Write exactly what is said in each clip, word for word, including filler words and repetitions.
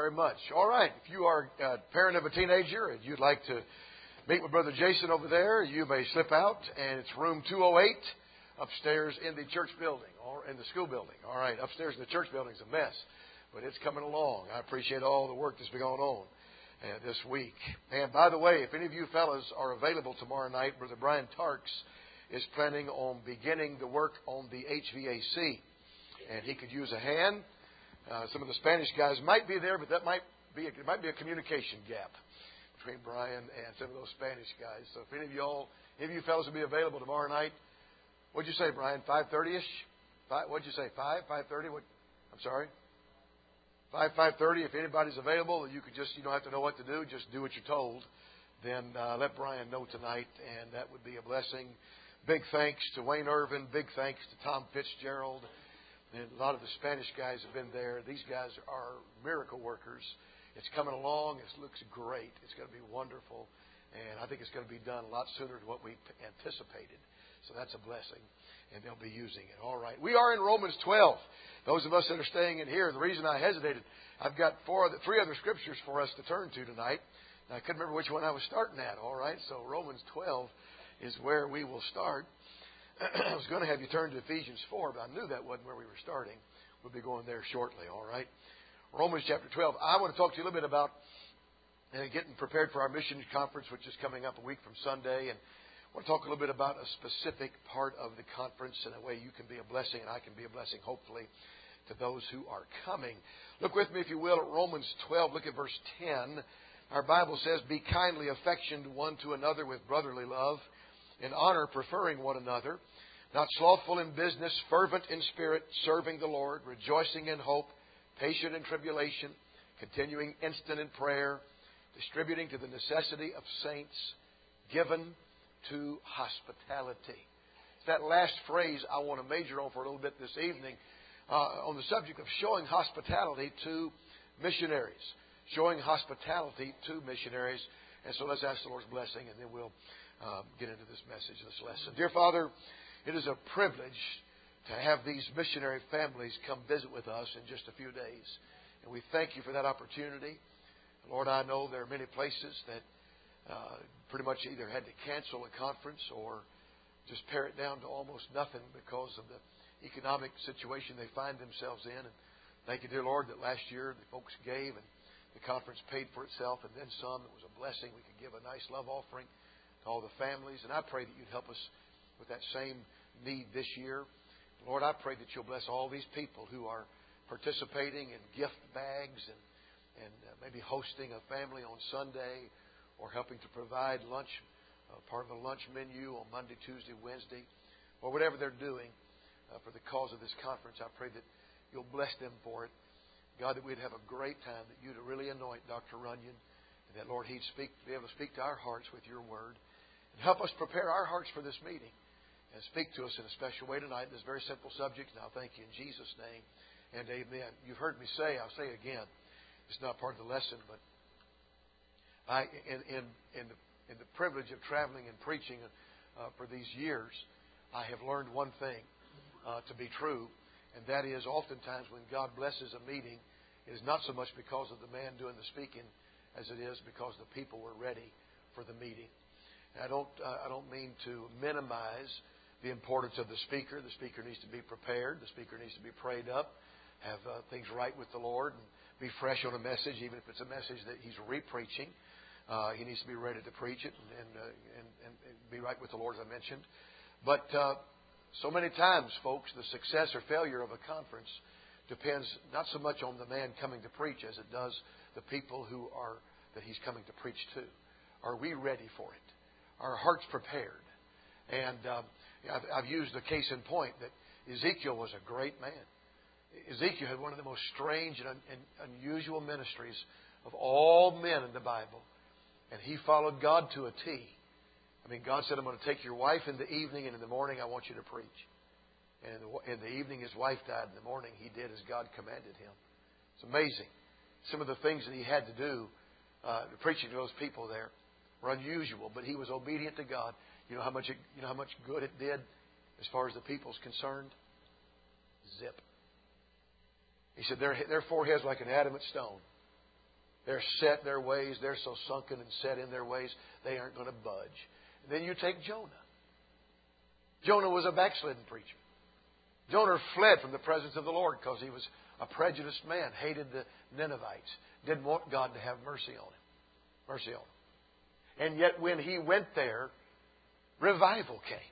very much. All right. If you are a parent of a teenager and you'd like to meet with Brother Jason over there, you may slip out, and it's room two oh eight upstairs in the church building or in the school building. All right. Upstairs in the church building is a mess, but it's coming along. I appreciate all the work that's been going on uh, this week. And by the way, if any of you fellas are available tomorrow night, Brother Brian Tarks is planning on beginning the work on the H V A C. And he could use a hand. Uh, some of the Spanish guys might be there, but that might be a, it might be a communication gap between Brian and some of those Spanish guys. So if any of y'all, any of you fellas will be available tomorrow night, what'd you say, Brian? Five thirty-ish? Five, what'd you say? Five? Five thirty? What? I'm sorry. Five five thirty. If anybody's available, you could just you don't have to know what to do. Just do what you're told. Then uh, let Brian know tonight, and that would be a blessing. Big thanks to Wayne Irvin. Big thanks to Tom Fitzgerald. And a lot of the Spanish guys have been there. These guys are miracle workers. It's coming along. It looks great. It's going to be wonderful. And I think it's going to be done a lot sooner than what we anticipated. So that's a blessing. And they'll be using it. All right. We are in Romans twelve. Those of us that are staying in here, the reason I hesitated, I've got four, other, three other scriptures for us to turn to tonight. And I couldn't remember which one I was starting at. All right. So Romans twelve is where we will start. I was going to have you turn to Ephesians four, but I knew that wasn't where we were starting. We'll be going there shortly, all right? Romans chapter twelve. I want to talk to you a little bit about uh, getting prepared for our mission conference, which is coming up a week from Sunday. And I want to talk a little bit about a specific part of the conference and a way you can be a blessing and I can be a blessing, hopefully, to those who are coming. Look with me, if you will, at Romans twelve. Look at verse ten. Our Bible says, "Be kindly affectioned one to another with brotherly love, in honor preferring one another, not slothful in business, fervent in spirit, serving the Lord, rejoicing in hope, patient in tribulation, continuing instant in prayer, distributing to the necessity of saints, given to hospitality." It's that last phrase I want to major on for a little bit this evening uh, on the subject of showing hospitality to missionaries. Showing hospitality to missionaries. And so let's ask the Lord's blessing, and then we'll Um, get into this message, this lesson. Dear Father, it is a privilege to have these missionary families come visit with us in just a few days. And we thank you for that opportunity. Lord, I know there are many places that uh, pretty much either had to cancel a conference or just pare it down to almost nothing because of the economic situation they find themselves in. And thank you, dear Lord, that last year the folks gave and the conference paid for itself and then some. It was a blessing. We could give a nice love offering to all the families. And I pray that you'd help us with that same need this year. Lord, I pray that you'll bless all these people who are participating in gift bags and, and uh, maybe hosting a family on Sunday or helping to provide lunch, uh, part of a lunch menu on Monday, Tuesday, Wednesday, or whatever they're doing uh, for the cause of this conference. I pray that you'll bless them for it. God, that we'd have a great time, that you'd really anoint Doctor Runyon, and that, Lord, he'd speak, be able to speak to our hearts with your word. And help us prepare our hearts for this meeting and speak to us in a special way tonight in this very simple subject. And I'll thank you in Jesus' name and amen. You've heard me say, I'll say again, it's not part of the lesson, but I, in, in, in, the, in the privilege of traveling and preaching uh, for these years, I have learned one thing uh, to be true, and that is oftentimes when God blesses a meeting, it is not so much because of the man doing the speaking as it is because the people were ready for the meeting. And I don't, uh, I don't mean to minimize the importance of the speaker. The speaker needs to be prepared. The speaker needs to be prayed up, have uh, things right with the Lord, and be fresh on a message, even if it's a message that he's re-preaching. Uh, he needs to be ready to preach it and, and, uh, and, and, and be right with the Lord, as I mentioned. But uh, so many times, folks, the success or failure of a conference depends not so much on the man coming to preach as it does the people who are that he's coming to preach to. Are we ready for it? Our hearts prepared. And um, I've, I've used the case in point that Ezekiel was a great man. Ezekiel had one of the most strange and, un, and unusual ministries of all men in the Bible. And he followed God to a T. I mean, God said, I'm going to take your wife in the evening, and in the morning I want you to preach. And in the, in the evening his wife died. In the morning he did as God commanded him. It's amazing. Some of the things that he had to do, uh, preaching to those people there, were unusual, but he was obedient to God. You know how much it, you know how much good it did as far as the people's concerned? Zip. He said, their, their foreheads like an adamant stone. They're set in their ways. They're so sunken and set in their ways, they aren't going to budge. And then you take Jonah. Jonah was a backslidden preacher. Jonah fled from the presence of the Lord because he was a prejudiced man, hated the Ninevites, didn't want God to have mercy on him. Mercy on him. And yet when he went there, revival came.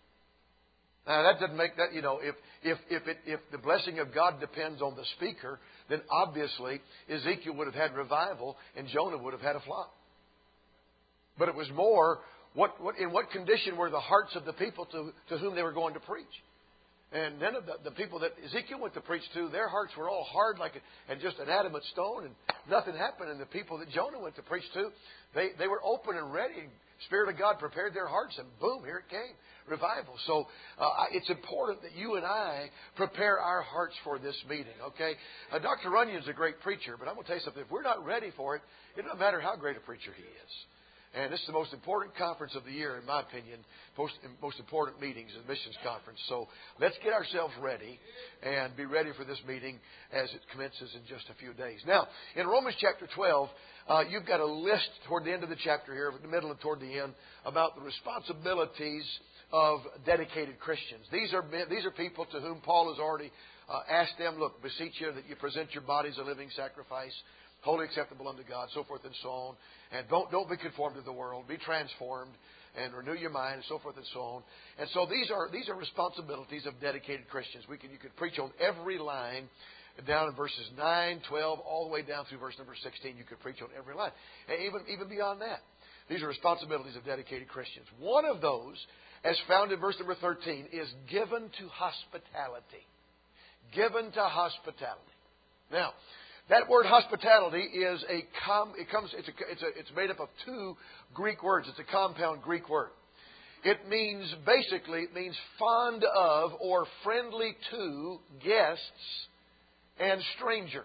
Now that doesn't make that, you know, if if if it, if the blessing of God depends on the speaker, then obviously Ezekiel would have had revival and Jonah would have had a flop. But it was more, what, what in what condition were the hearts of the people to, to whom they were going to preach? And none of the, the people that Ezekiel went to preach to, their hearts were all hard like a, and just an adamant stone, and nothing happened. And the people that Jonah went to preach to, they, they were open and ready. And Spirit of God prepared their hearts, and boom, here it came. Revival. So uh, it's important that you and I prepare our hearts for this meeting, okay? Uh, Doctor Runyon's a great preacher, but I'm going to tell you something. If we're not ready for it, it doesn't matter how great a preacher he is. And this is the most important conference of the year, in my opinion, most, most important meetings, the missions conference. So let's get ourselves ready and be ready for this meeting as it commences in just a few days. Now, in Romans chapter twelve, uh, you've got a list toward the end of the chapter here, in the middle and toward the end, about the responsibilities of dedicated Christians. These are these are people to whom Paul has already uh, asked them, look, beseech you that you present your bodies a living sacrifice, wholly acceptable unto God, so forth and so on. And don't don't be conformed to the world. Be transformed and renew your mind, and so forth and so on. And so these are these are responsibilities of dedicated Christians. We can you could preach on every line down in verses nine, twelve, all the way down through verse number sixteen. You could preach on every line, and even even beyond that. These are responsibilities of dedicated Christians. One of those, as found in verse number thirteen, is given to hospitality. Given to hospitality. Now, that word hospitality is a com, it comes it's a, it's a, it's made up of two Greek words. It's a compound Greek word. It means basically it means fond of or friendly to guests and strangers.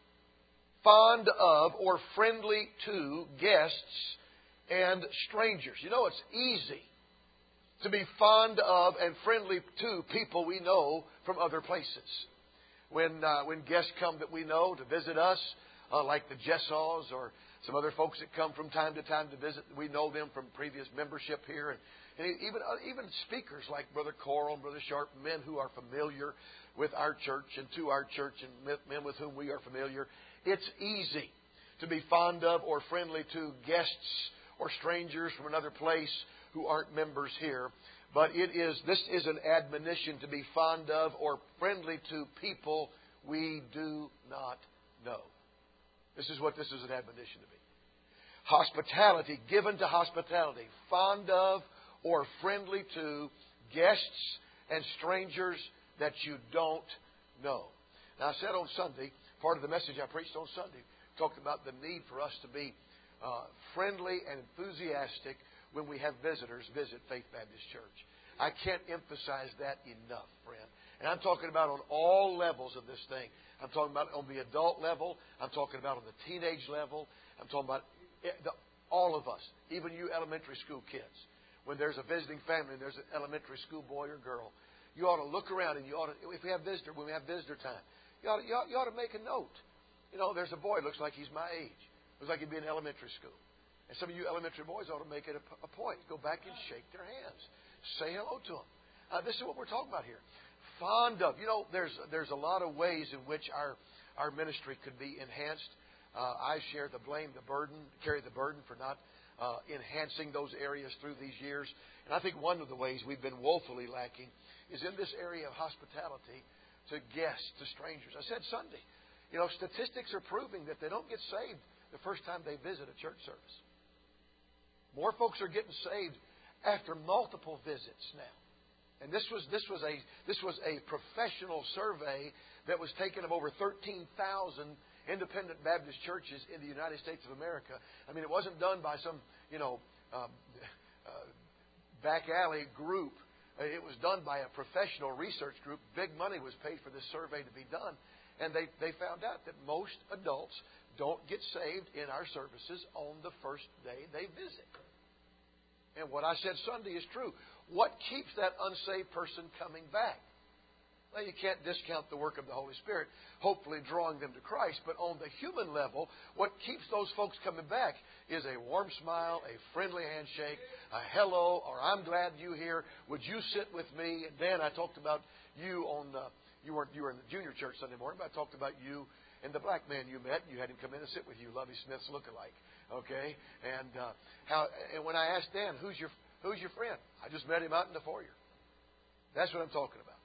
Fond of or friendly to guests and strangers. You know, it's easy to be fond of and friendly to people we know from other places. When uh, when guests come that we know to visit us, uh, like the Jessaws or some other folks that come from time to time to visit, we know them from previous membership here, and, and even uh, even speakers like Brother Coral and Brother Sharp, men who are familiar with our church and to our church, and men with whom we are familiar. It's easy to be fond of or friendly to guests or strangers from another place who aren't members here. But it is this is an admonition to be fond of or friendly to people we do not know. This is what this is an admonition to be. Hospitality, given to hospitality, fond of or friendly to guests and strangers that you don't know. Now, I said on Sunday, part of the message I preached on Sunday, talked about the need for us to be uh, friendly and enthusiastic when we have visitors visit Faith Baptist Church. I can't emphasize that enough, friend. And I'm talking about on all levels of this thing. I'm talking about on the adult level. I'm talking about on the teenage level. I'm talking about the, all of us, even you elementary school kids. When there's a visiting family and there's an elementary school boy or girl, you ought to look around and you ought to, if we have visitor, when we have visitor time, you ought to, you ought, you ought to make a note. You know, there's a boy, looks like he's my age. Looks like he'd be in elementary school. And some of you elementary boys ought to make it a, a point. Go back and shake their hands. Say hello to them. Uh, this is what we're talking about here. Fond of. You know, there's there's a lot of ways in which our, our ministry could be enhanced. Uh, I share the blame, the burden, carry the burden for not uh, enhancing those areas through these years. And I think one of the ways we've been woefully lacking is in this area of hospitality to guests, to strangers. I said Sunday, you know, statistics are proving that they don't get saved the first time they visit a church service. More folks are getting saved after multiple visits now. And this was this was a this was a professional survey that was taken of over thirteen thousand independent Baptist churches in the United States of America. I mean, it wasn't done by some, you know, um, uh, back alley group. It was done by a professional research group. Big money was paid for this survey to be done. And they, they found out that most adults don't get saved in our services on the first day they visit. And what I said Sunday is true. What keeps that unsaved person coming back? Well, you can't discount the work of the Holy Spirit, hopefully drawing them to Christ. But on the human level, what keeps those folks coming back is a warm smile, a friendly handshake, a hello, or I'm glad you're here. Would you sit with me? And Dan, I talked about you on the, you weren't you were in the junior church Sunday morning, but I talked about you and the black man you met. You had him come in and sit with you, Lovey Smith's lookalike. Okay, and uh, how? And when I asked Dan, who's your who's your friend? I just met him out in the foyer. That's what I'm talking about.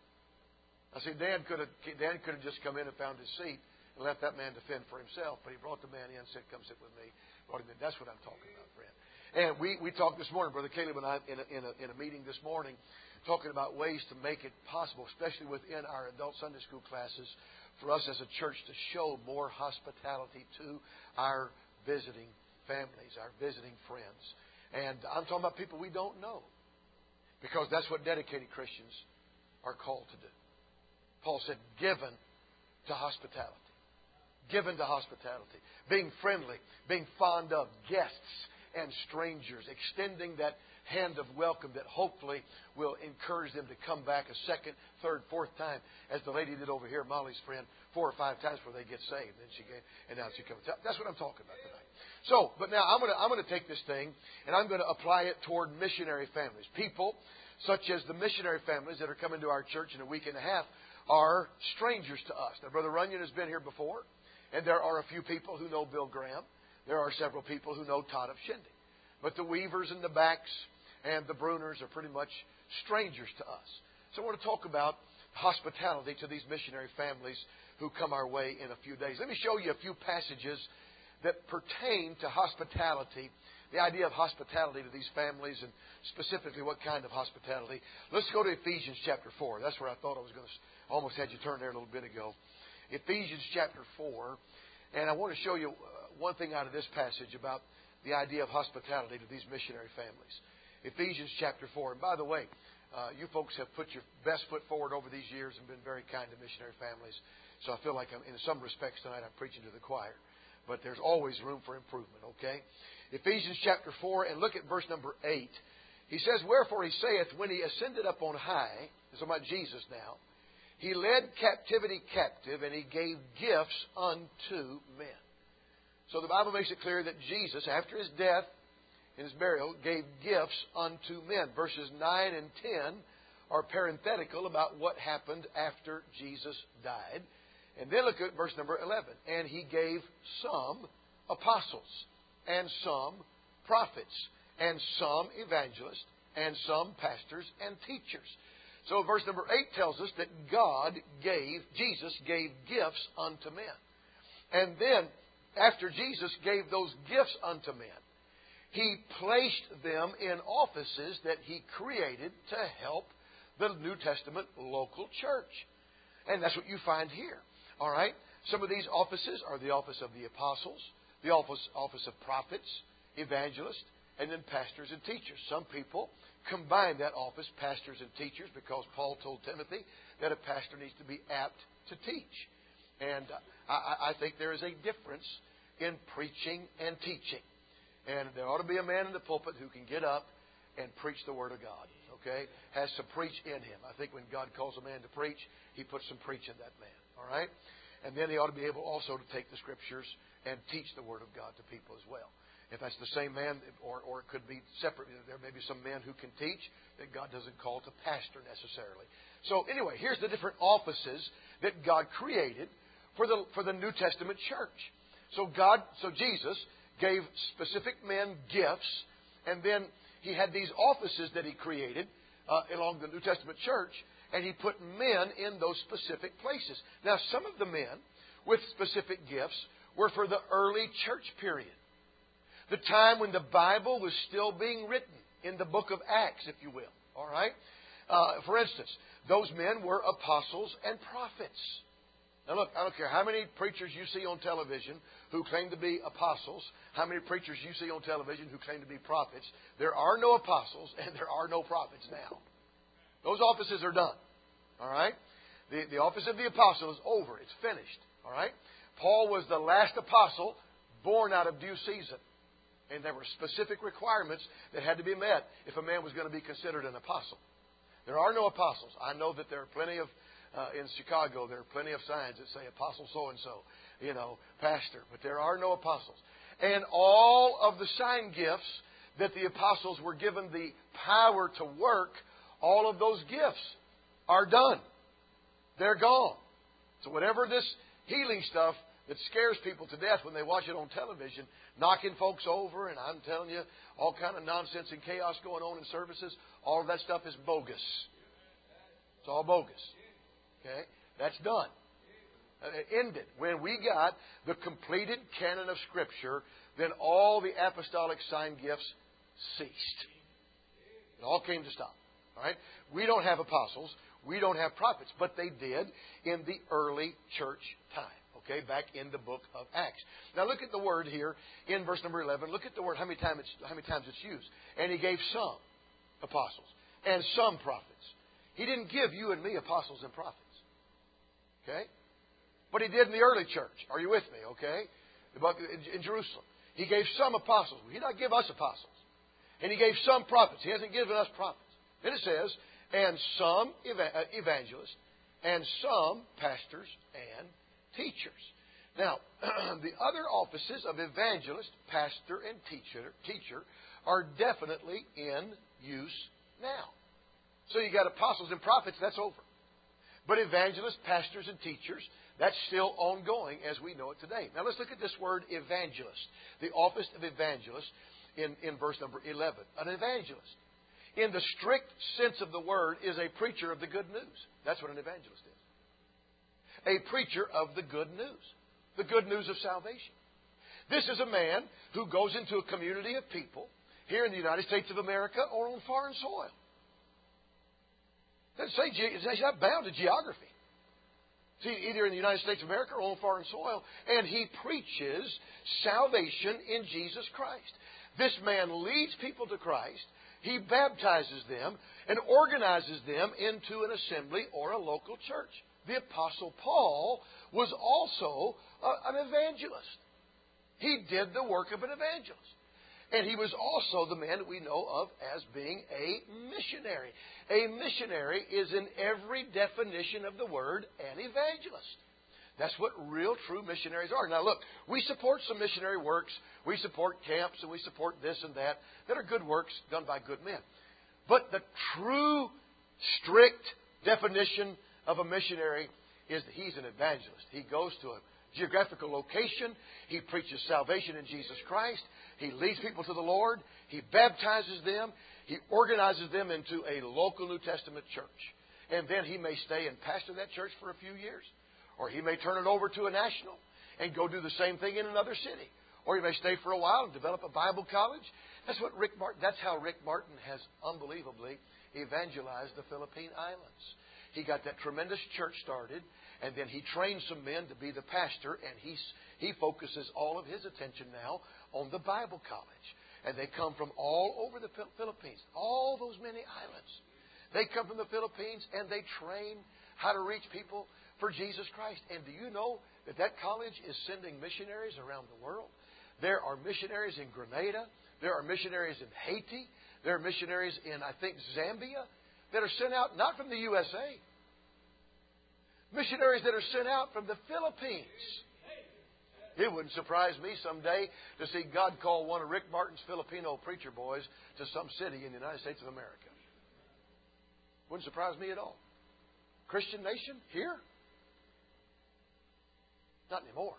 I see Dan could have Dan could have just come in and found his seat and let that man defend for himself, but he brought the man in, said, "Come sit with me." Brought him in. That's what I'm talking about, friend. And we, we talked this morning, Brother Caleb and I, in a, in a in a meeting this morning, talking about ways to make it possible, especially within our adult Sunday school classes, for us as a church to show more hospitality to our visiting families, our visiting friends. And I'm talking about people we don't know, because that's what dedicated Christians are called to do. Paul said, given to hospitality. Given to hospitality. Being friendly, being fond of guests and strangers, extending that hand of welcome that hopefully will encourage them to come back a second, third, fourth time, as the lady did over here, Molly's friend, four or five times before they get saved. Then she came, and now she comes. That's what I'm talking about tonight. So, but now I'm going to I'm going to take this thing and I'm going to apply it toward missionary families. People such as the missionary families that are coming to our church in a week and a half are strangers to us. Now, Brother Runyon has been here before, and there are a few people who know Bill Graham. There are several people who know Todd of Shindig. But the Weavers and the Backs and the Bruners are pretty much strangers to us. So I want to talk about hospitality to these missionary families who come our way in a few days. Let me show you a few passages that pertain to hospitality, the idea of hospitality to these families, and specifically what kind of hospitality. Let's go to Ephesians chapter four. That's where I thought I was going to, almost had you turn there a little bit ago. Ephesians chapter four. And I want to show you one thing out of this passage about the idea of hospitality to these missionary families. Ephesians chapter four. And by the way, uh, you folks have put your best foot forward over these years and been very kind to missionary families. So I feel like I'm, in some respects tonight I'm preaching to the choir. But there's always room for improvement, okay? Ephesians chapter four, and look at verse number eight. He says, wherefore he saith, when he ascended up on high, it's about Jesus now, he led captivity captive, and he gave gifts unto men. So the Bible makes it clear that Jesus, after his death and his burial, gave gifts unto men. Verses nine and ten are parenthetical about what happened after Jesus died. And then look at verse number eleven. And he gave some apostles, and some prophets, and some evangelists, and some pastors and teachers. So verse number eight tells us that God gave, Jesus gave gifts unto men. And then, after Jesus gave those gifts unto men, He placed them in offices that He created to help the New Testament local church. And that's what you find here. All right? Some of these offices are the office of the apostles, the office, office of prophets, evangelists, and then pastors and teachers. Some people combine that office, pastors and teachers, because Paul told Timothy that a pastor needs to be apt to teach. And I, I think there is a difference in preaching and teaching. And there ought to be a man in the pulpit who can get up and preach the Word of God. Okay? Has some preach in him. I think when God calls a man to preach, He puts some preach in that man. All right? And then he ought to be able also to take the Scriptures and teach the Word of God to people as well. If that's the same man, or, or it could be separate. There may be some men who can teach that God doesn't call to pastor necessarily. So anyway, here's the different offices that God created for the for the New Testament church. So God, so Jesus gave specific men gifts, and then He had these offices that He created uh, along the New Testament church, and He put men in those specific places. Now, some of the men with specific gifts were for the early church period. The time when the Bible was still being written, in the book of Acts, if you will. All right? Uh, for instance, those men were apostles and prophets. Now look, I don't care how many preachers you see on television who claim to be apostles, how many preachers you see on television who claim to be prophets. There are no apostles and there are no prophets now. Those offices are done. All right? The, the office of the apostle is over. It's finished. All right? Paul was the last apostle born out of due season. And there were specific requirements that had to be met if a man was going to be considered an apostle. There are no apostles. I know that there are plenty of uh, in Chicago, there are plenty of signs that say Apostle so-and-so, you know, pastor. But there are no apostles. And all of the sign gifts that the apostles were given the power to work, all of those gifts are done. They're gone. So whatever this healing stuff that scares people to death when they watch it on television, knocking folks over, and I'm telling you, all kind of nonsense and chaos going on in services, all of that stuff is bogus. It's all bogus. Okay? That's done. It ended. When we got the completed canon of Scripture, then all the apostolic sign gifts ceased. It all came to stop. All right? We don't have apostles. We don't have prophets. But they did in the early church time. Okay, back in the book of Acts. Now look at the word here in verse number eleven. Look at the word, how many times it's, how many times it's used. And He gave some apostles and some prophets. He didn't give you and me apostles and prophets. Okay? But He did in the early church. Are you with me? Okay? In Jerusalem. He gave some apostles. He did not give us apostles. And He gave some prophets. He hasn't given us prophets. Then it says, and some evangelists, and some pastors and teachers. Now, the other offices of evangelist, pastor, and teacher, teacher are definitely in use now. So you got apostles and prophets, that's over. But evangelists, pastors, and teachers, that's still ongoing as we know it today. Now let's look at this word evangelist. The office of evangelist in, in verse number eleven. An evangelist, in the strict sense of the word, is a preacher of the good news. That's what an evangelist is. A preacher of the good news. The good news of salvation. This is a man who goes into a community of people here in the United States of America or on foreign soil. It doesn't say, he's not bound to geography. See, either in the United States of America or on foreign soil. And he preaches salvation in Jesus Christ. This man leads people to Christ. He baptizes them and organizes them into an assembly or a local church. The Apostle Paul was also an evangelist. He did the work of an evangelist. And he was also the man that we know of as being a missionary. A missionary is in every definition of the word an evangelist. That's what real, true missionaries are. Now look, we support some missionary works. We support camps and we support this and that that are good works done by good men. But the true, strict definition of a missionary is that he's an evangelist. He goes to a geographical location. He preaches salvation in Jesus Christ. He leads people to the Lord. He baptizes them. He organizes them into a local New Testament church. And then he may stay and pastor that church for a few years. Or he may turn it over to a national and go do the same thing in another city. Or he may stay for a while and develop a Bible college. That's what Rick Martin, that's how Rick Martin has unbelievably evangelized the Philippine Islands. He got that tremendous church started, and then he trained some men to be the pastor, and he's, he focuses all of his attention now on the Bible college. And they come from all over the Philippines, all those many islands. They come from the Philippines, and they train how to reach people for Jesus Christ. And do you know that that college is sending missionaries around the world? There are missionaries in Grenada. There are missionaries in Haiti. There are missionaries in, I think, Zambia that are sent out not from the U S A. Missionaries that are sent out from the Philippines. It wouldn't surprise me someday to see God call one of Rick Martin's Filipino preacher boys to some city in the United States of America. Wouldn't surprise me at all. Christian nation? Here? Not anymore.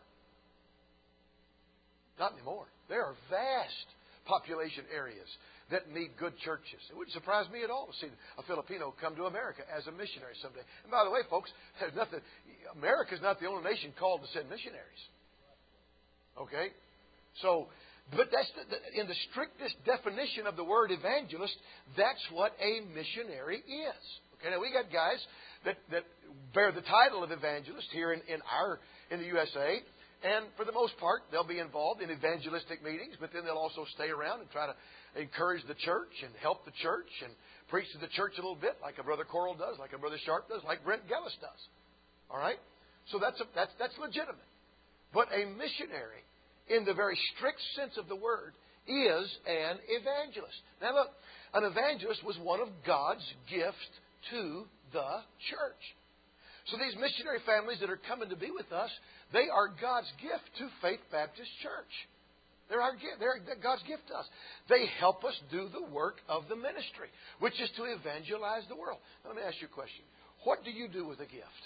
Not anymore. There are vast population areas that need good churches. It wouldn't surprise me at all to see a Filipino come to America as a missionary someday. And by the way, folks, there's nothing. America's not the only nation called to send missionaries. Okay? So, but that's the, the, in the strictest definition of the word evangelist, that's what a missionary is. Okay, now we got guys that, that bear the title of evangelist here in, in our in the U S A, and for the most part, they'll be involved in evangelistic meetings, but then they'll also stay around and try to encourage the church and help the church and preach to the church a little bit, like a Brother Coral does, like a Brother Sharp does, like Brent Gellis does. All right? So that's, a, that's, that's legitimate. But a missionary, in the very strict sense of the word, is an evangelist. Now look, an evangelist was one of God's gifts to the church. So these missionary families that are coming to be with us, they are God's gift to Faith Baptist Church. They're our gift. They're God's gift to us. They help us do the work of the ministry, which is to evangelize the world. Now, let me ask you a question. What do you do with a gift?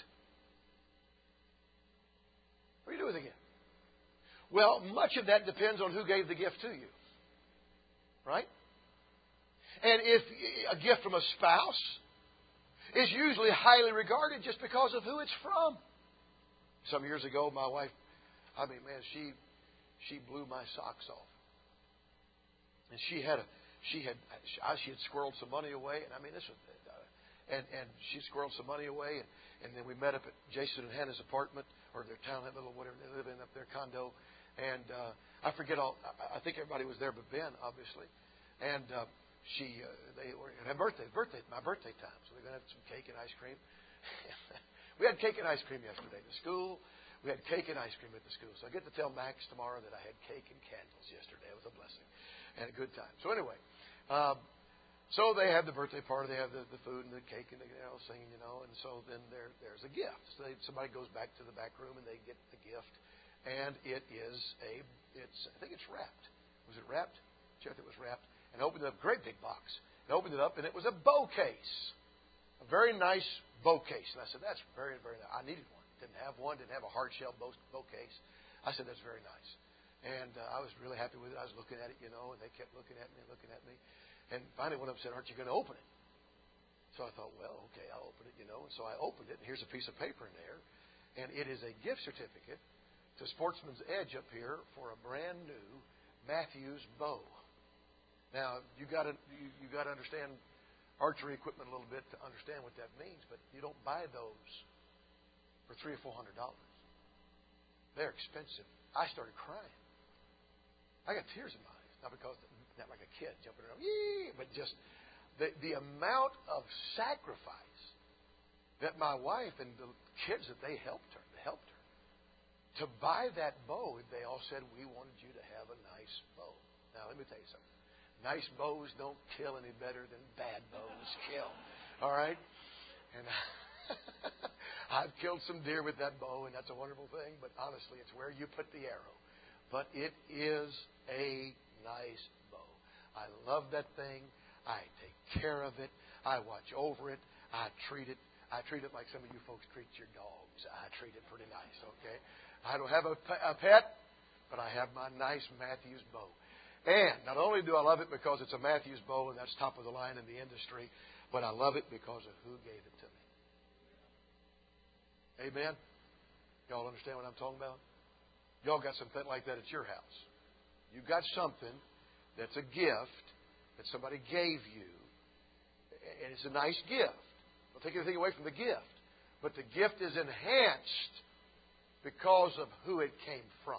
What do you do with a gift? Well, much of that depends on who gave the gift to you. Right? And if a gift from a spouse is usually highly regarded just because of who it's from. Some years ago, my wife, I mean, man, she she blew my socks off. And she had a she had she had squirreled some money away, and I mean this was, uh, and and she squirreled some money away, and, and then we met up at Jason and Hannah's apartment or their town, that little whatever they live in up their condo, and uh, I forget all. I, I think everybody was there, but Ben obviously, and. Uh, She, uh, they were at her birthday, birthday, my birthday time. So they're going to have some cake and ice cream. We had cake and ice cream yesterday at the school. We had cake and ice cream at the school. So I get to tell Max tomorrow that I had cake and candles yesterday. It was a blessing and a good time. So anyway, um, so they have the birthday party. They have the, the food and the cake and the, you know, singing, you know. And so then there, there's a gift. So they, somebody goes back to the back room and they get the gift, and it is a, it's I think it's wrapped. Was it wrapped? Check if it was wrapped. And opened it up, great big box. And opened it up, and it was a bow case. A very nice bow case. And I said, that's very, very nice. I needed one. Didn't have one. Didn't have a hard shell bow, bow case. I said, that's very nice. And uh, I was really happy with it. I was looking at it, you know, and they kept looking at me and looking at me. And finally one of them said, aren't you going to open it? So I thought, well, okay, I'll open it, you know. And so I opened it, and here's a piece of paper in there. And it is a gift certificate to Sportsman's Edge up here for a brand new Matthews bow. Now, you got to you, you got to understand archery equipment a little bit to understand what that means, but you don't buy those for three or four hundred dollars. They're expensive. I started crying. I got tears in my eyes, not because not like a kid jumping around, yee, but just the the amount of sacrifice that my wife and the kids that they helped her, they helped her to buy that bow. They all said, we wanted you to have a nice bow. Now, let me tell you something. Nice bows don't kill any better than bad bows kill. All right? And I've killed some deer with that bow, and that's a wonderful thing. But honestly, it's where you put the arrow. But it is a nice bow. I love that thing. I take care of it. I watch over it. I treat it. I treat it like some of you folks treat your dogs. I treat it pretty nice, okay? I don't have a, a pet, but I have my nice Matthews bow. And not only do I love it because it's a Matthews bow and that's top of the line in the industry, but I love it because of who gave it to me. Amen? Y'all understand what I'm talking about? Y'all got something like that at your house. You've got something that's a gift that somebody gave you, and it's a nice gift. Don't take anything away from the gift. But the gift is enhanced because of who it came from.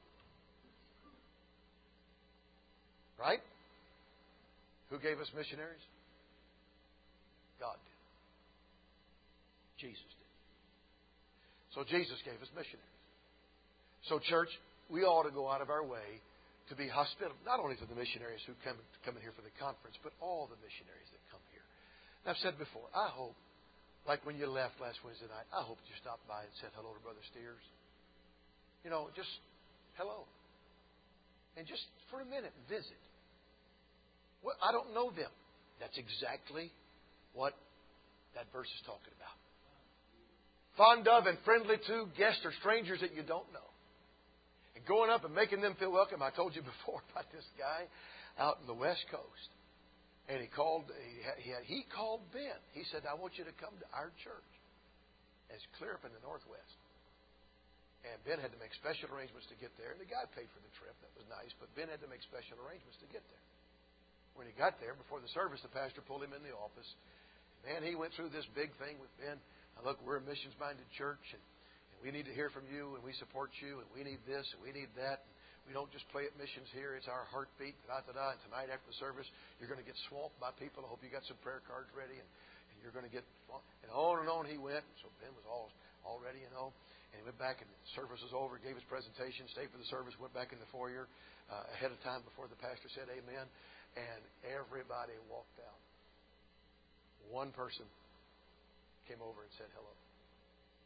Right? Who gave us missionaries? God did. Jesus did. So Jesus gave us missionaries. So church, we ought to go out of our way to be hospitable, not only to the missionaries who come, come in here for the conference, but all the missionaries that come here. And I've said before, I hope, like when you left last Wednesday night, I hope you stopped by and said hello to Brother Steers. You know, just hello. And just for a minute, visit. Well, I don't know them. That's exactly what that verse is talking about. Fond of and friendly to guests or strangers that you don't know. And going up and making them feel welcome. I told you before about this guy out in the West Coast. And he called he, had, he called Ben. He said, I want you to come to our church. And it's clear up in the Northwest. And Ben had to make special arrangements to get there. And the guy paid for the trip. That was nice. But Ben had to make special arrangements to get there. When he got there, before the service, the pastor pulled him in the office. Man, he went through this big thing with Ben. Now, look, we're a missions-minded church, and, and we need to hear from you, and we support you, and we need this, and we need that. And we don't just play at missions here. It's our heartbeat. Da-da-da. And tonight after the service, you're going to get swamped by people. I hope you got some prayer cards ready, and, and you're going to get... And on and on he went. So Ben was all, all ready, you know. And he went back, and the service was over, gave his presentation, stayed for the service, went back in the foyer uh, ahead of time before the pastor said amen. And everybody walked out. One person came over and said hello.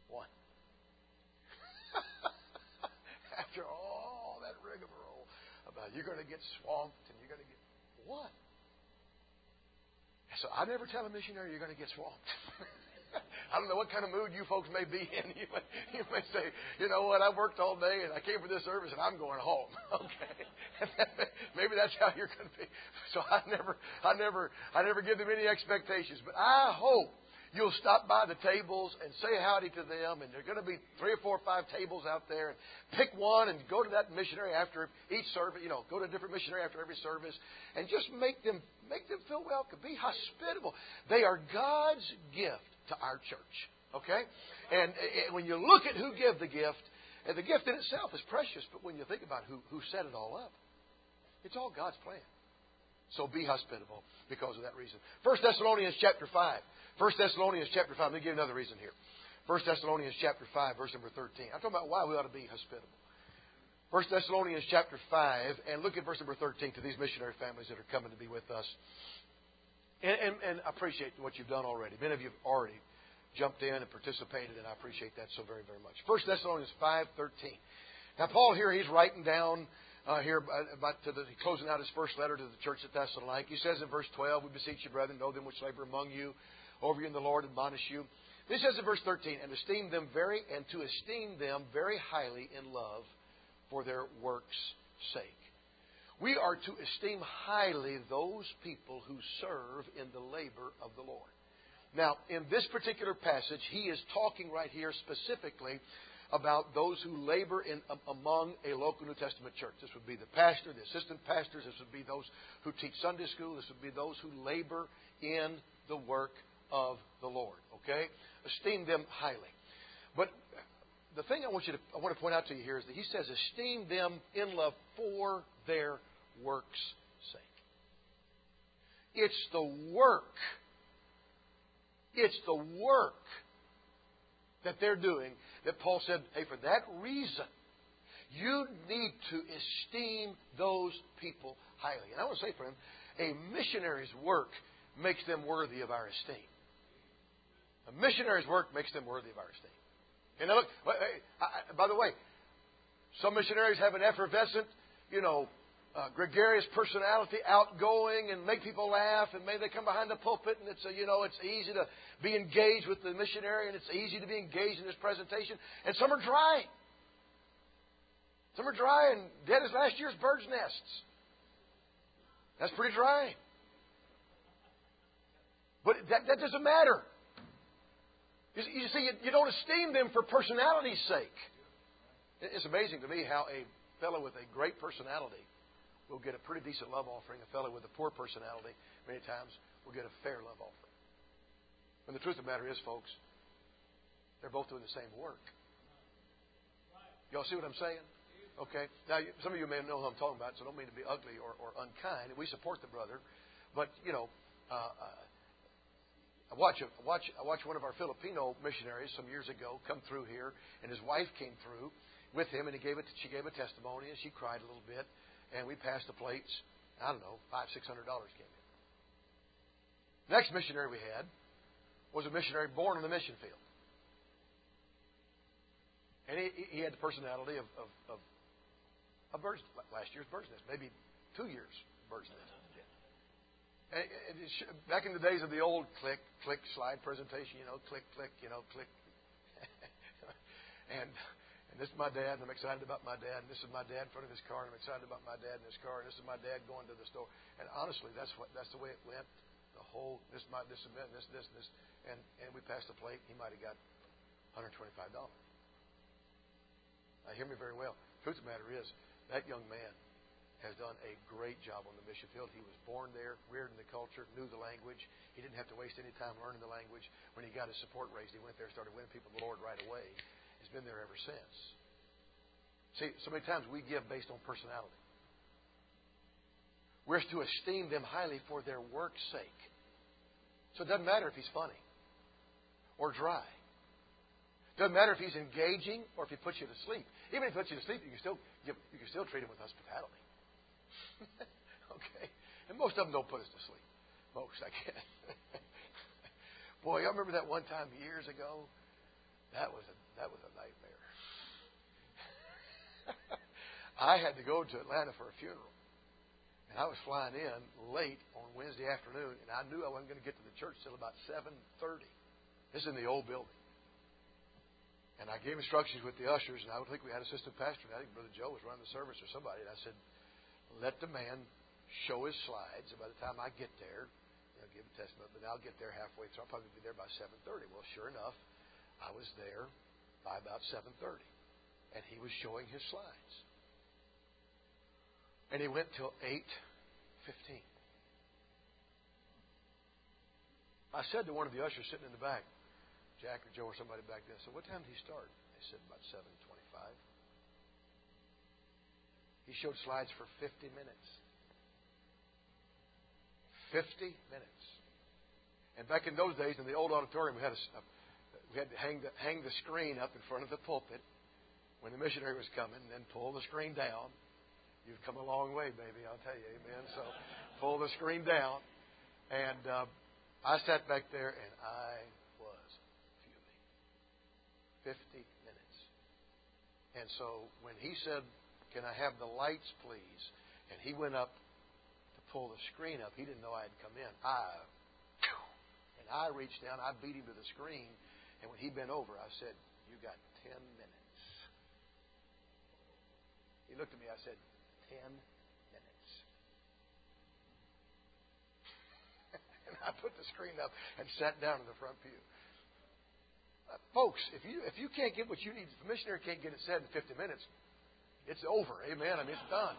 One. After all that rigmarole about you're going to get swamped and you're going to get one. So I never tell a missionary you're going to get swamped. I don't know what kind of mood you folks may be in. You may, you may say, you know what, I worked all day and I came for this service and I'm going home. Okay. Maybe that's how you're going to be. So I never, I never, I never give them any expectations. But I hope you'll stop by the tables and say howdy to them. And there are going to be three or four or five tables out there. And pick one and go to that missionary after each service. You know, go to a different missionary after every service. And just make them, make them feel welcome. Be hospitable. They are God's gift to our church. Okay? And, and when you look at who gave the gift, and the gift in itself is precious, but when you think about who, who set it all up, it's all God's plan. So be hospitable because of that reason. First Thessalonians chapter five. First Thessalonians chapter five. Let me give you another reason here. First Thessalonians chapter five, verse number thirteen. I'm talking about why we ought to be hospitable. First Thessalonians chapter five, and look at verse number thirteen to these missionary families that are coming to be with us. And, and, and I appreciate what you've done already. Many of you have already jumped in and participated, and I appreciate that so very, very much. First Thessalonians five thirteen. Now, Paul here, he's writing down uh, here about to the, closing out his first letter to the church at Thessalonica. He says in verse twelve, "We beseech you, brethren, know them which labor among you, over you in the Lord, admonish you." This says in verse thirteen, "And esteem them very, and to esteem them very highly in love for their works' sake." We are to esteem highly those people who serve in the labor of the Lord. Now, in this particular passage, he is talking right here specifically about those who labor in among a local New Testament church. This would be the pastor, the assistant pastors. This would be those who teach Sunday school. This would be those who labor in the work of the Lord. Okay? Esteem them highly. But the thing I want you to I want to point out to you here is that he says, esteem them in love for their work's sake. It's the work. It's the work that they're doing that Paul said, hey, for that reason, you need to esteem those people highly. And I want to say, friend, a missionary's work makes them worthy of our esteem. A missionary's work makes them worthy of our esteem. And now look, by the way, some missionaries have an effervescent, you know, uh, gregarious personality, outgoing, and make people laugh, and maybe they come behind the pulpit, and it's a, you know, it's easy to be engaged with the missionary, and it's easy to be engaged in his presentation. And some are dry. Some are dry and dead as last year's bird's nests. That's pretty dry. But that, that doesn't matter. You, you see, you, you don't esteem them for personality's sake. It's amazing to me how a fellow with a great personality will get a pretty decent love offering. A fellow with a poor personality, many times, will get a fair love offering. And the truth of the matter is, folks, they're both doing the same work. Y'all see what I'm saying? Okay. Now, some of you may know who I'm talking about, so I don't mean to be ugly or, or unkind. We support the brother. But, you know, uh, I watch, a, watch, I watched one of our Filipino missionaries some years ago come through here, and his wife came through with him, and he gave it, she gave a testimony, and she cried a little bit. And we passed the plates. I don't know, five, six hundred dollars came in. Next missionary we had was a missionary born on the mission field, and he, he had the personality of, of, of a bird's, last year's bird's nest, maybe two years bird's nest. And, and it, back in the days of the old click, click, slide presentation, you know, click, click, you know, click, and. And this is my dad, and I'm excited about my dad. And this is my dad in front of his car, and I'm excited about my dad in his car. And this is my dad going to the store. And honestly, that's what that's the way it went. The whole this my this and this this this, and and we passed the plate. He might have got one hundred twenty-five dollars. Now, hear me very well. The truth of the matter is, that young man has done a great job on the mission field. He was born there, reared in the culture, knew the language. He didn't have to waste any time learning the language. When he got his support raised, he went there, started winning people to the Lord right away. He's been there ever since. See, so many times we give based on personality. We're to esteem them highly for their work's sake. So it doesn't matter if he's funny or dry. It doesn't matter if he's engaging or if he puts you to sleep. Even if he puts you to sleep, you can still give, you can still treat him with hospitality. Okay? And most of them don't put us to sleep. Most, I guess. Boy, I remember that one time years ago. That was a that was a nightmare. I had to go to Atlanta for a funeral. And I was flying in late on Wednesday afternoon, and I knew I wasn't going to get to the church till about seven thirty. This is in the old building. And I gave instructions with the ushers, and I would think we had an assistant pastor. And I think Brother Joe was running the service or somebody. And I said, let the man show his slides. And by the time I get there, you know, give a testimony, but I'll get there halfway through. I'll probably be there by seven thirty. Well, sure enough, I was there by about seven thirty. And he was showing his slides. And he went till eight fifteen. I said to one of the ushers sitting in the back, Jack or Joe or somebody back there, I said, what time did he start? They said about seven twenty-five. He showed slides for fifty minutes. fifty minutes. And back in those days, in the old auditorium, we had a, we had to hang the, hang the screen up in front of the pulpit when the missionary was coming, and then pull the screen down. You've come a long way, baby, I'll tell you, amen. So pull the screen down. And uh, I sat back there, and I was fuming. fifty minutes. And so when he said, can I have the lights, please? And he went up to pull the screen up. He didn't know I had come in. I, and I reached down. I beat him to the screen. And when he bent over, I said, you got ten minutes. He looked at me. I said, ten minutes. And I put the screen up and sat down in the front pew. Uh, folks, if you if you can't get what you need, if the missionary can't get it said in fifty minutes, it's over. Amen. I mean, it's done.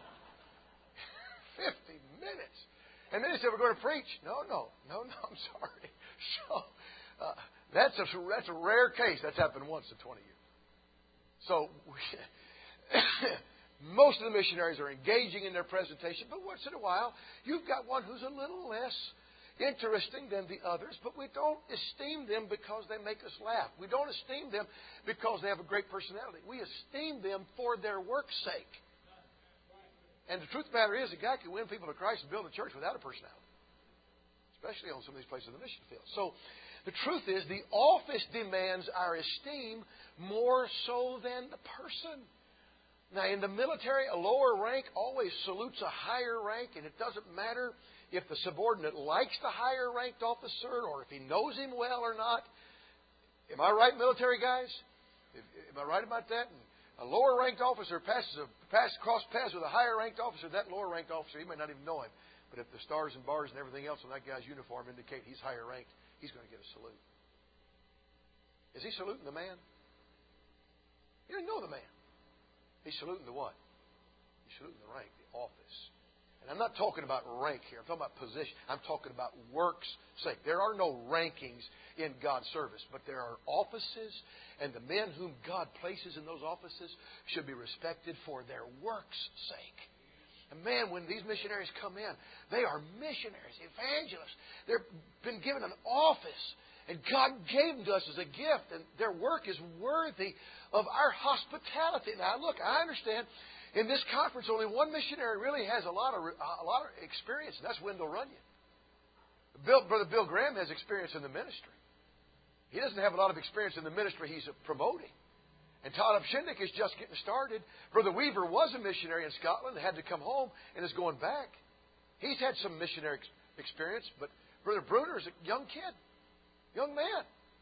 fifty minutes. And then he said, we're going to preach. No, no, no, no, I'm sorry. So uh, that's a that's a rare case. That's happened once in twenty years. So most of the missionaries are engaging in their presentation, but once in a while, you've got one who's a little less interesting than the others, but we don't esteem them because they make us laugh. We don't esteem them because they have a great personality. We esteem them for their work's sake. And the truth of the matter is, a guy can win people to Christ and build a church without a personality, especially on some of these places in the mission field. So the truth is, the office demands our esteem more so than the person. Now, in the military, a lower rank always salutes a higher rank, and it doesn't matter if the subordinate likes the higher ranked officer or if he knows him well or not. Am I right, military guys? Am I right about that? And a lower ranked officer passes a pass cross paths with a higher ranked officer. That lower ranked officer, he may not even know him, but if the stars and bars and everything else on that guy's uniform indicate he's higher ranked, he's going to get a salute. Is he saluting the man? He doesn't know the man. He's saluting the what? He's saluting the rank, the office. And I'm not talking about rank here. I'm talking about position. I'm talking about work's sake. There are no rankings in God's service, but there are offices, and the men whom God places in those offices should be respected for their work's sake. And man, when these missionaries come in, they are missionaries, evangelists. They've been given an office, and God gave them to us as a gift, and their work is worthy of our hospitality. Now, look, I understand in this conference only one missionary really has a lot of a lot of experience, and that's Wendell Runyon. Bill, Brother Bill Graham has experience in the ministry. He doesn't have a lot of experience in the ministry he's promoting. And Todd Upshindick is just getting started. Brother Weaver was a missionary in Scotland, had to come home, and is going back. He's had some missionary experience, but Brother Bruner is a young kid, young man.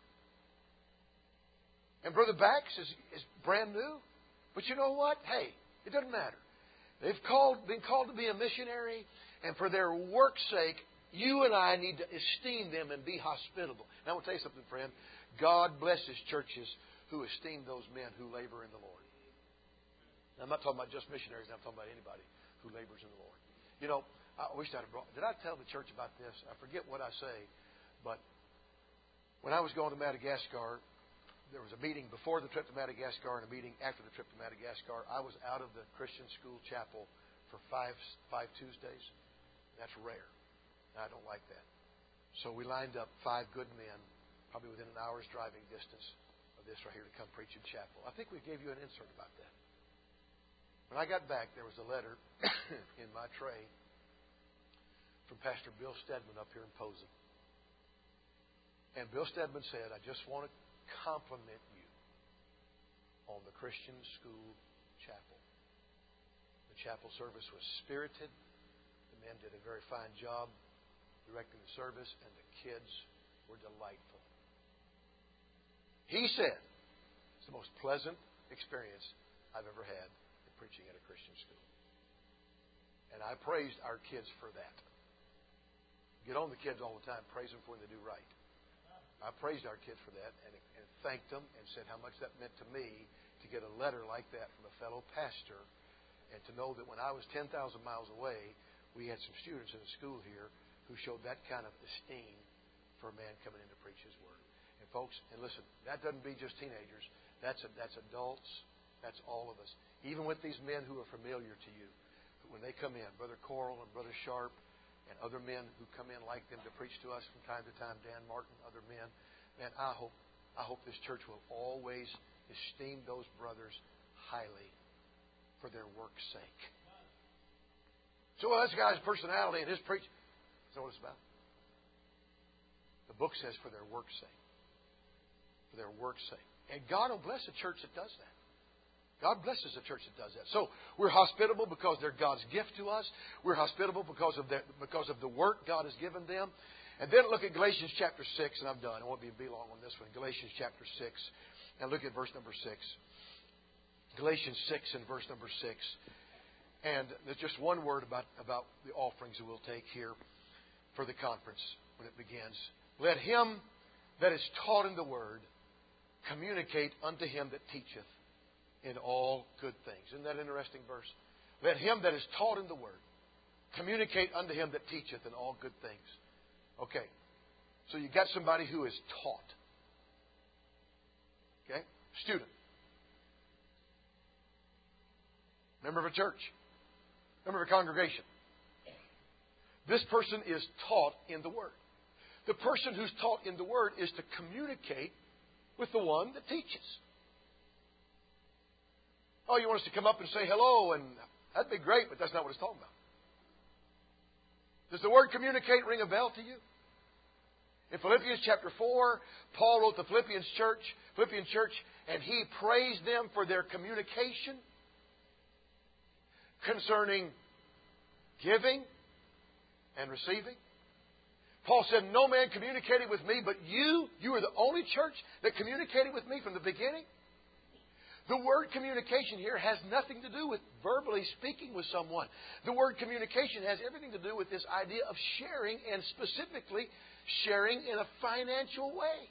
And Brother Bax is, is brand new. But you know what? Hey, it doesn't matter. They've called, been called to be a missionary, and for their work's sake, you and I need to esteem them and be hospitable. Now, I want to tell you something, friend. God blesses churches who esteem those men who labor in the Lord. Now, I'm not talking about just missionaries. I'm talking about anybody who labors in the Lord. You know, I wish I'd have brought... Did I tell the church about this? I forget what I say, but when I was going to Madagascar, there was a meeting before the trip to Madagascar and a meeting after the trip to Madagascar. I was out of the Christian school chapel for five five Tuesdays. That's rare. I don't like that. So we lined up five good men, probably within an hour's driving distance of this right here, to come preach in chapel. I think we gave you an insert about that. When I got back, there was a letter in my tray from Pastor Bill Stedman up here in Posen. And Bill Stedman said, I just want to compliment you on the Christian School Chapel. The chapel service was spirited. The men did a very fine job directing the service, and the kids were delightful. He said it's the most pleasant experience I've ever had in preaching at a Christian school. And I praised our kids for that. Get on the kids all the time. Praise them for when they do right. I praised our kids for that and, and thanked them and said how much that meant to me to get a letter like that from a fellow pastor, and to know that when I was ten thousand miles away, we had some students in the school here who showed that kind of esteem for a man coming in to preach His Word. And folks, and listen, that doesn't be just teenagers. That's a, that's adults. That's all of us. Even with these men who are familiar to you, when they come in, Brother Coral and Brother Sharp and other men who come in like them to preach to us from time to time, Dan Martin, other men, man, I hope I hope this church will always esteem those brothers highly for their work's sake. So, well, that's a guy's personality and his preaching. That's what it's about. The book says for their work's sake. For their work's sake. And God will bless a church that does that. God blesses a church that does that. So we're hospitable because they're God's gift to us. We're hospitable because of the, because of the work God has given them. And then look at Galatians chapter six, and I'm done. I won't be, be long on this one. Galatians chapter six, and look at verse number six. Galatians six and verse number six. And there's just one word about, about the offerings that we'll take here for the conference when it begins. Let him that is taught in the word communicate unto him that teacheth in all good things. Isn't that an interesting verse? Let him that is taught in the word communicate unto him that teacheth in all good things. Okay. So you got somebody who is taught. Okay? Student. Member of a church. Member of a congregation. This person is taught in the Word. The person who's taught in the Word is to communicate with the one that teaches. Oh, you want us to come up and say hello, and that'd be great, but that's not what it's talking about. Does the word communicate ring a bell to you? In Philippians chapter four, Paul wrote the Philippians church, Philippian church, and he praised them for their communication concerning giving and receiving. Paul said, no man communicated with me but you. You are the only church that communicated with me from the beginning. The word communication here has nothing to do with verbally speaking with someone. The word communication has everything to do with this idea of sharing, and specifically sharing in a financial way.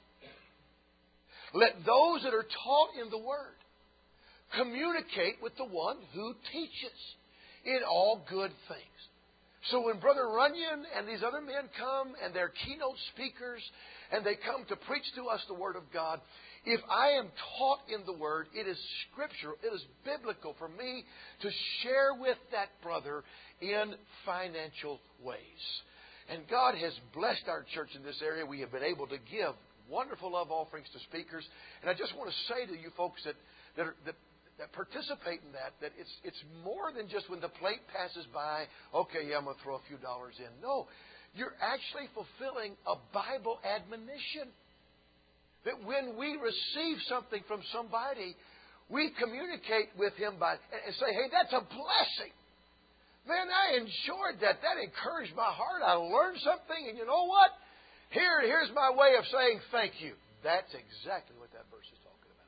Let those that are taught in the Word communicate with the one who teaches in all good things. So when Brother Runyon and these other men come and they're keynote speakers and they come to preach to us the Word of God, if I am taught in the Word, it is scriptural, it is biblical for me to share with that brother in financial ways. And God has blessed our church in this area. We have been able to give wonderful love offerings to speakers. And I just want to say to you folks that that, are, that that participate in that, that it's it's more than just when the plate passes by, okay, yeah, I'm going to throw a few dollars in. No, you're actually fulfilling a Bible admonition. That when we receive something from somebody, we communicate with him by and say, hey, that's a blessing. Man, I enjoyed that. That encouraged my heart. I learned something, and you know what? Here, here's my way of saying thank you. That's exactly what that verse is talking about.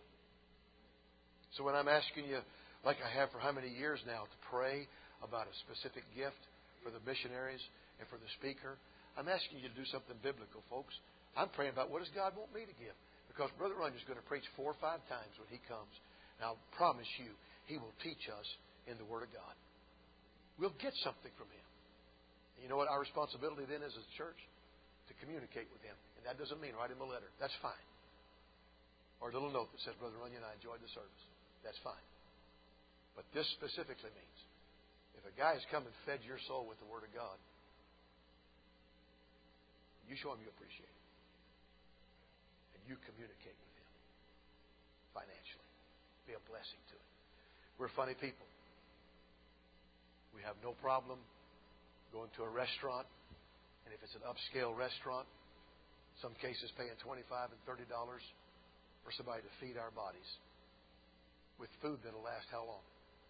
So when I'm asking you, like I have for how many years now, to pray about a specific gift for the missionaries and for the speaker, I'm asking you to do something biblical, folks. I'm praying about what does God want me to give? Because Brother Runyon is going to preach four or five times when he comes. And I'll promise you, he will teach us in the Word of God. We'll get something from him. And you know what our responsibility then is as a church? To communicate with him. And that doesn't mean write him a letter. That's fine. Or a little note that says, Brother Runyon, I enjoyed the service. That's fine. But this specifically means, if a guy has come and fed your soul with the Word of God, you show him you appreciate it. And you communicate with him financially. Be a blessing to him. We're funny people. We have no problem going to a restaurant, and if it's an upscale restaurant, some cases paying twenty-five dollars and thirty dollars for somebody to feed our bodies. with food that'll last how long?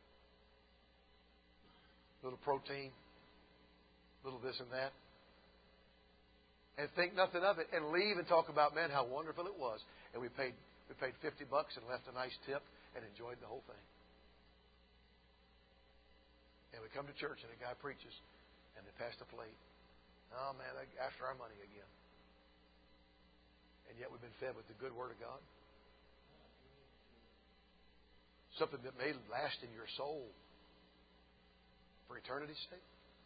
Little protein, little this and that. And think nothing of it, and leave and talk about, man, how wonderful it was. And we paid we paid fifty bucks and left a nice tip and enjoyed the whole thing. And we come to church and a guy preaches, and they pass the plate. Oh man, after our money again. And yet we've been fed with the good Word of God. Something that may last in your soul for eternity's sake.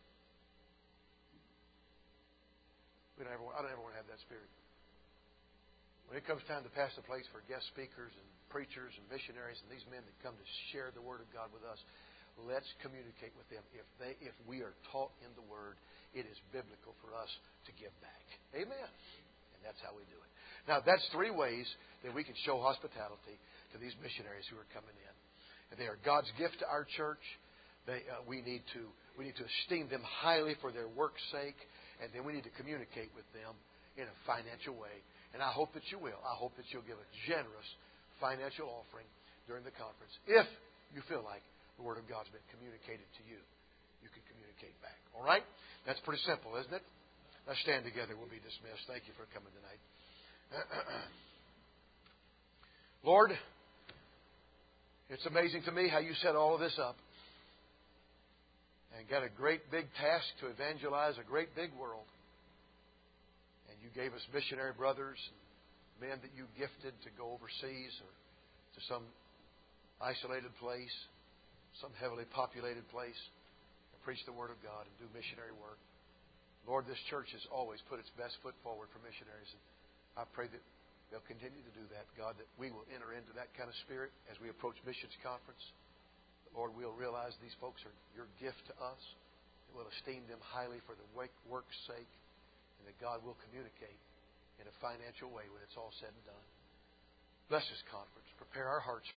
We don't ever want, I don't ever want to have that spirit. When it comes time to pass the plates for guest speakers and preachers and missionaries and these men that come to share the Word of God with us, let's communicate with them. If they, if we are taught in the Word, it is biblical for us to give back. Amen. And that's how we do it. Now, that's three ways that we can show hospitality to these missionaries who are coming in. And they are God's gift to our church. They, uh, we need to we need to esteem them highly for their work's sake, and then we need to communicate with them in a financial way. And I hope that you will. I hope that you'll give a generous financial offering during the conference. If you feel like the Word of God's been communicated to you, you can communicate back. All right? That's pretty simple, isn't it? Let's stand together. We'll be dismissed. Thank you for coming tonight. Lord, it's amazing to me how you set all of this up and got a great big task to evangelize a great big world. And you gave us missionary brothers and men that you gifted to go overseas or to some isolated place, some heavily populated place, and preach the Word of God and do missionary work. Lord, this church has always put its best foot forward for missionaries. And I pray that they'll continue to do that, God, that we will enter into that kind of spirit as we approach Missions Conference. Lord, we'll realize these folks are your gift to us. And we'll esteem them highly for the work's sake. And that God will communicate in a financial way when it's all said and done. Bless this conference. Prepare our hearts